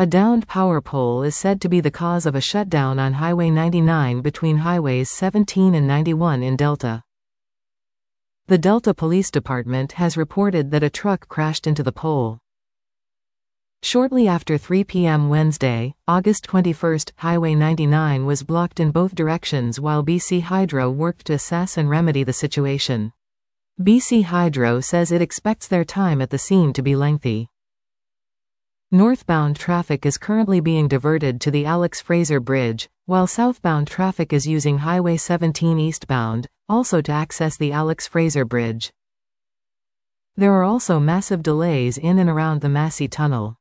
A downed power pole is said to be the cause of a shutdown on Highway 99 between Highways 17 and 91 in Delta. The Delta Police Department has reported that a truck crashed into the pole. Shortly after 3 p.m. Wednesday, August 21, Highway 99 was blocked in both directions while BC Hydro worked to assess and remedy the situation. BC Hydro says it expects their time at the scene to be lengthy. Northbound traffic is currently being diverted to the Alex Fraser Bridge, while southbound traffic is using Highway 17 eastbound, also to access the Alex Fraser Bridge. There are also massive delays in and around the Massey Tunnel.